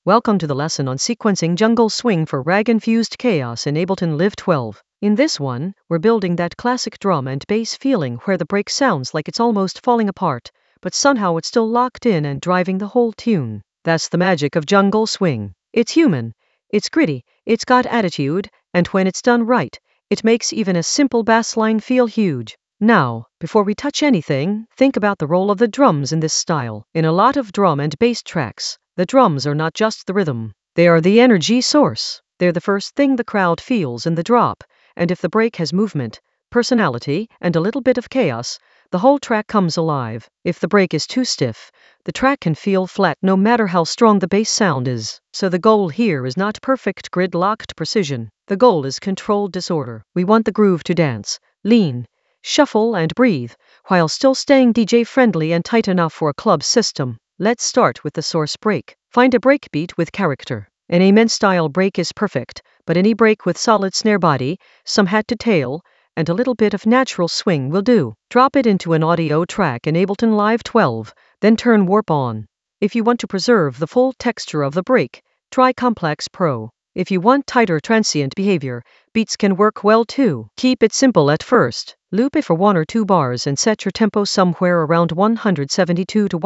Welcome to the lesson on sequencing Jungle Swing for Rag-Infused Chaos in Ableton Live 12. In this one, we're building that classic drum and bass feeling where the break sounds like it's almost falling apart, but somehow it's still locked in and driving the whole tune. That's the magic of Jungle Swing. It's human, it's gritty, it's got attitude, and when it's done right, it makes even a simple bass line feel huge. Now, before we touch anything, think about the role of the drums in this style. In a lot of drum and bass tracks, the drums are not just the rhythm. They are the energy source. They're the first thing the crowd feels in the drop, and if the break has movement, personality, and a little bit of chaos, the whole track comes alive. If the break is too stiff, the track can feel flat no matter how strong the bass sound is. So the goal here is not perfect grid-locked precision. The goal is controlled disorder. We want the groove to dance, lean, shuffle and breathe, while still staying DJ-friendly and tight enough for a club system. Let's start with the source break. Find a breakbeat with character. An amen-style break is perfect, but any break with solid snare body, some hat to tail, and a little bit of natural swing will do. Drop it into an audio track in Ableton Live 12, then turn Warp on. If you want to preserve the full texture of the break, try Complex Pro. If you want tighter transient behavior, beats can work well too. Keep it simple at first. Loop it for 1 or 2 bars and set your tempo somewhere around 172 to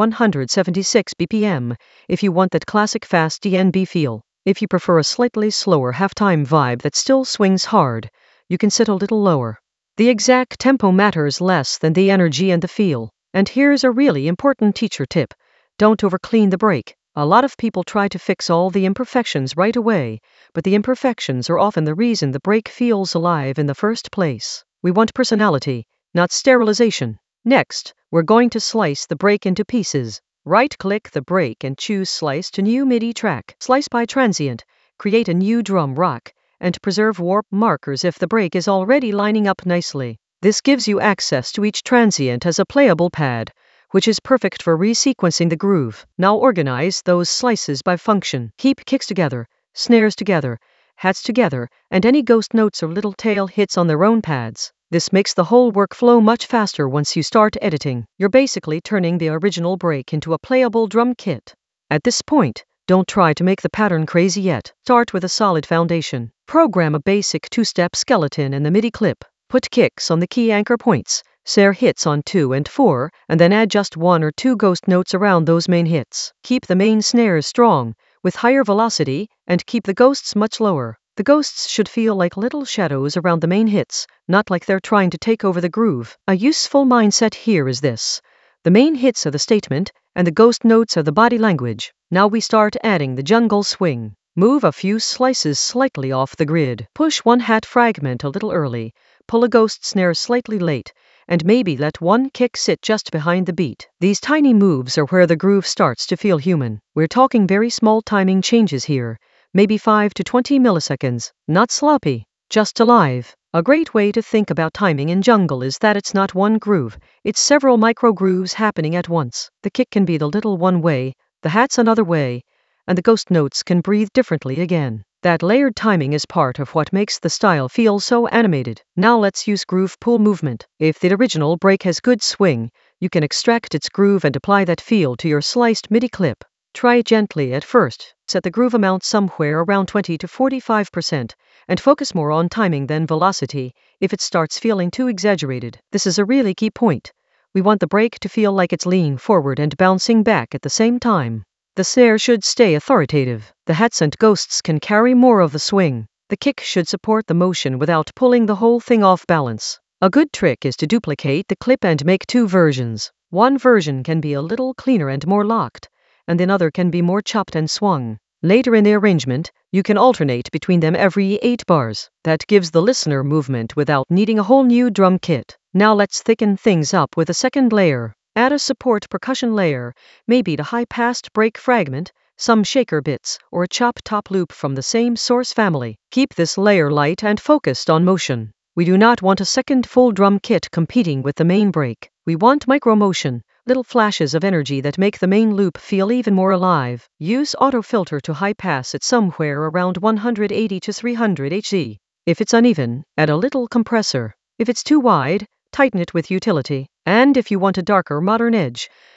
176 BPM if you want that classic fast DNB feel. If you prefer a slightly slower halftime vibe that still swings hard, you can sit a little lower. The exact tempo matters less than the energy and the feel. And here's a really important teacher tip. Don't overclean the break. A lot of people try to fix all the imperfections right away, but the imperfections are often the reason the break feels alive in the first place. We want personality, not sterilization. Next, we're going to slice the break into pieces. Right-click the break and choose Slice to New MIDI Track. Slice by transient, create a new drum rock, and preserve warp markers if the break is already lining up nicely. This gives you access to each transient as a playable pad, which is perfect for resequencing the groove. Now organize those slices by function. Keep kicks together, snares together, hats together, and any ghost notes or little tail hits on their own pads. This makes the whole workflow much faster once you start editing. You're basically turning the original break into a playable drum kit. At this point, don't try to make the pattern crazy yet. Start with a solid foundation. Program a basic 2-step skeleton in the MIDI clip. Put kicks on the key anchor points, snare hits on 2 and 4, and then add just 1 or 2 ghost notes around those main hits. Keep the main snares strong, with higher velocity, and keep the ghosts much lower. The ghosts should feel like little shadows around the main hits, not like they're trying to take over the groove. A useful mindset here is this. The main hits are the statement, and the ghost notes are the body language. Now we start adding the jungle swing. Move a few slices slightly off the grid. Push one hat fragment a little early, pull a ghost snare slightly late, and maybe let one kick sit just behind the beat. These tiny moves are where the groove starts to feel human. We're talking very small timing changes here, maybe 5 to 20 milliseconds, not sloppy, just alive. A great way to think about timing in jungle is that it's not one groove, it's several micro grooves happening at once. The kick can be the little one way, the hat's another way, and the ghost notes can breathe differently again. That layered timing is part of what makes the style feel so animated. Now let's use groove pool movement. If the original break has good swing, you can extract its groove and apply that feel to your sliced MIDI clip. Try gently at first. Set the groove amount somewhere around 20 to 45%, and focus more on timing than velocity if it starts feeling too exaggerated. This is a really key point. We want the break to feel like it's leaning forward and bouncing back at the same time. The snare should stay authoritative. The hats and ghosts can carry more of the swing. The kick should support the motion without pulling the whole thing off balance. A good trick is to duplicate the clip and make 2 versions. One version can be a little cleaner and more locked, and another can be more chopped and swung. Later in the arrangement, you can alternate between them every 8 bars. That gives the listener movement without needing a whole new drum kit. Now let's thicken things up with a second layer. Add a support percussion layer, maybe the high-passed break fragment, some shaker bits, or a chop top loop from the same source family. Keep this layer light and focused on motion. We do not want a second full drum kit competing with the main break. We want micro-motion, little flashes of energy that make the main loop feel even more alive. Use auto filter to high-pass it somewhere around 180 to 300 Hz. If it's uneven, add a little compressor. If it's too wide, tighten it with utility. And if you want a darker modern edge,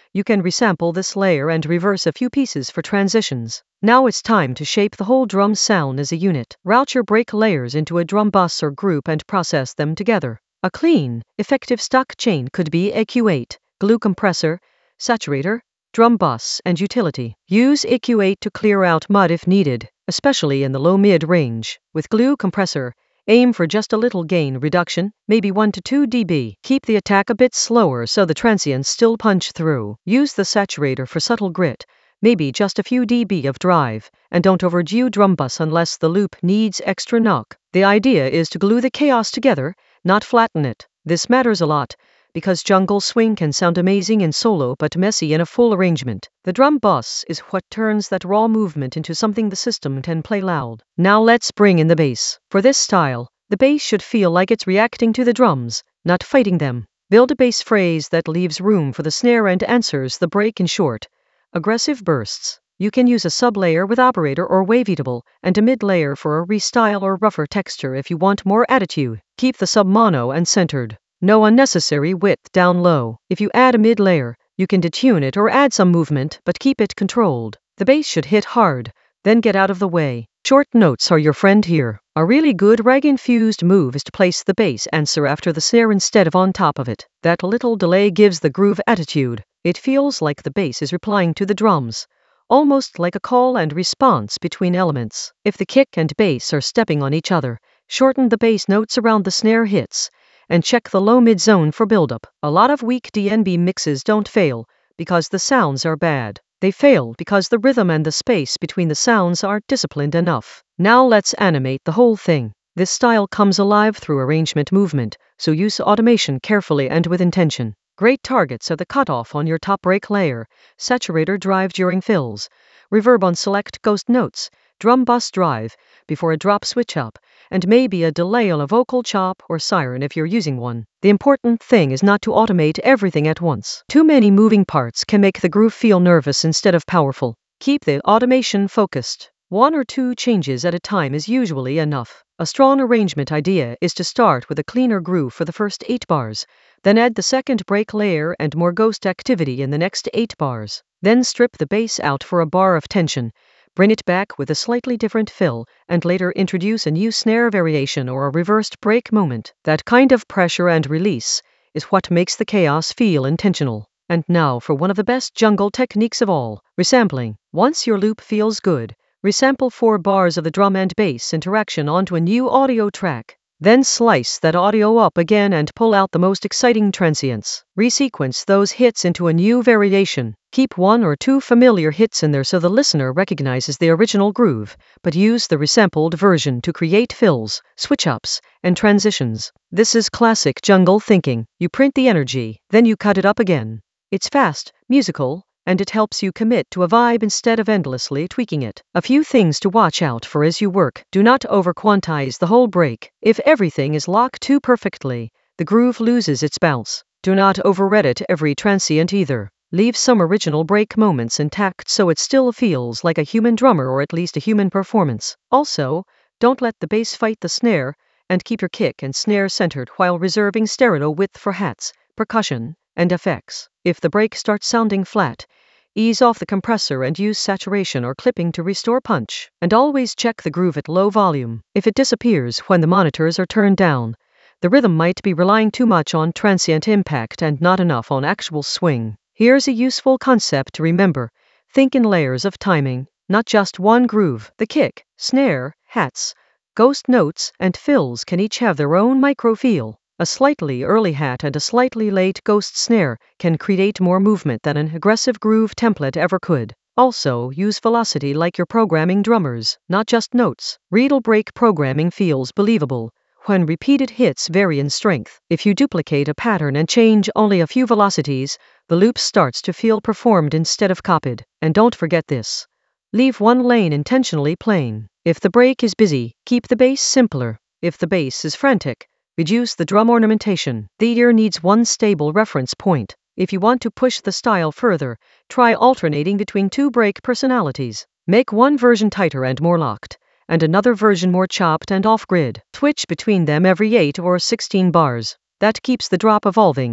You can resample this layer and reverse a few pieces for transitions. Now it's time to shape the whole drum sound as a unit. Route your break layers into a drum bus or group and process them together. A clean, effective stock chain could be EQ8, glue compressor, saturator, drum bus, and utility. Use EQ8 to clear out mud if needed, especially in the low-mid range. With glue compressor, aim for just a little gain reduction, maybe 1 to 2 dB. Keep the attack a bit slower so the transients still punch through. Use the saturator for subtle grit, maybe just a few dB of drive, and don't overdo drum bus unless the loop needs extra knock. The idea is to glue the chaos together, not flatten it. This matters a lot, because jungle swing can sound amazing in solo but messy in a full arrangement. The drum bus is what turns that raw movement into something the system can play loud. Now let's bring in the bass. For this style, the bass should feel like it's reacting to the drums, not fighting them. Build a bass phrase that leaves room for the snare and answers the break in short, aggressive bursts. You can use a sub-layer with operator or waveatable, and a mid-layer for a restyle or rougher texture if you want more attitude. Keep the sub mono and centered. No unnecessary width down low. If you add a mid-layer, you can detune it or add some movement, but keep it controlled. The bass should hit hard, then get out of the way. Short notes are your friend here. A really good rag-infused move is to place the bass answer after the snare instead of on top of it. That little delay gives the groove attitude. It feels like the bass is replying to the drums, almost like a call and response between elements. If the kick and bass are stepping on each other, shorten the bass notes around the snare hits, and check the low-mid zone for buildup. A lot of weak DnB mixes don't fail because the sounds are bad. They fail because the rhythm and the space between the sounds aren't disciplined enough. Now let's animate the whole thing. This style comes alive through arrangement movement, so use automation carefully and with intention. Great targets are the cutoff on your top break layer, saturator drive during fills, reverb on select ghost notes, drum bus drive before a drop switch up, and maybe a delay on a vocal chop or siren if you're using one. The important thing is not to automate everything at once. Too many moving parts can make the groove feel nervous instead of powerful. Keep the automation focused. 1 or 2 changes at a time is usually enough. A strong arrangement idea is to start with a cleaner groove for the first 8 bars, then add the second break layer and more ghost activity in the next 8 bars. Then strip the bass out for a bar of tension, bring it back with a slightly different fill, and later introduce a new snare variation or a reversed break moment. That kind of pressure and release is what makes the chaos feel intentional. And now for one of the best jungle techniques of all, resampling. Once your loop feels good, resample 4 bars of the drum and bass interaction onto a new audio track. Then slice that audio up again and pull out the most exciting transients. Resequence those hits into a new variation. Keep 1 or 2 familiar hits in there so the listener recognizes the original groove, but use the resampled version to create fills, switch-ups, and transitions. This is classic jungle thinking. You print the energy, then you cut it up again. It's fast, musical, and it helps you commit to a vibe instead of endlessly tweaking it. A few things to watch out for as you work. Do not over-quantize the whole break. If everything is locked too perfectly, the groove loses its bounce. Do not over-edit every transient either. Leave some original break moments intact so it still feels like a human drummer or at least a human performance. Also, don't let the bass fight the snare, and keep your kick and snare centered while reserving stereo width for hats, percussion, and effects. If the break starts sounding flat, ease off the compressor and use saturation or clipping to restore punch. And always check the groove at low volume. If it disappears when the monitors are turned down, the rhythm might be relying too much on transient impact and not enough on actual swing. Here's a useful concept to remember. Think in layers of timing, not just one groove. The kick, snare, hats, ghost notes, and fills can each have their own micro feel. A slightly early hat and a slightly late ghost snare can create more movement than an aggressive groove template ever could. Also, use velocity like you're programming drummers, not just notes. Riedel break programming feels believable when repeated hits vary in strength. If you duplicate a pattern and change only a few velocities, the loop starts to feel performed instead of copied. And don't forget this. Leave one lane intentionally plain. If the break is busy, keep the bass simpler. If the bass is frantic, reduce the drum ornamentation. The ear needs one stable reference point. If you want to push the style further, try alternating between 2 break personalities. Make one version tighter and more locked, and another version more chopped and off-grid. Switch between them every 8 or 16 bars. That keeps the drop evolving,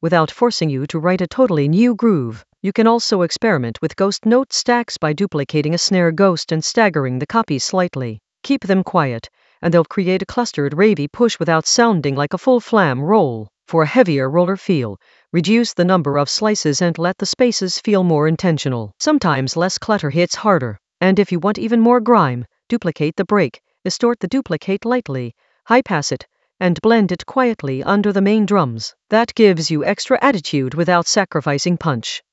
without forcing you to write a totally new groove. You can also experiment with ghost note stacks by duplicating a snare ghost and staggering the copies slightly. Keep them quiet, and they'll create a clustered ravey push without sounding like a full flam roll. For a heavier roller feel, reduce the number of slices and let the spaces feel more intentional. Sometimes less clutter hits harder. And if you want even more grime, duplicate the break, distort the duplicate lightly, high-pass it, and blend it quietly under the main drums. That gives you extra attitude without sacrificing punch.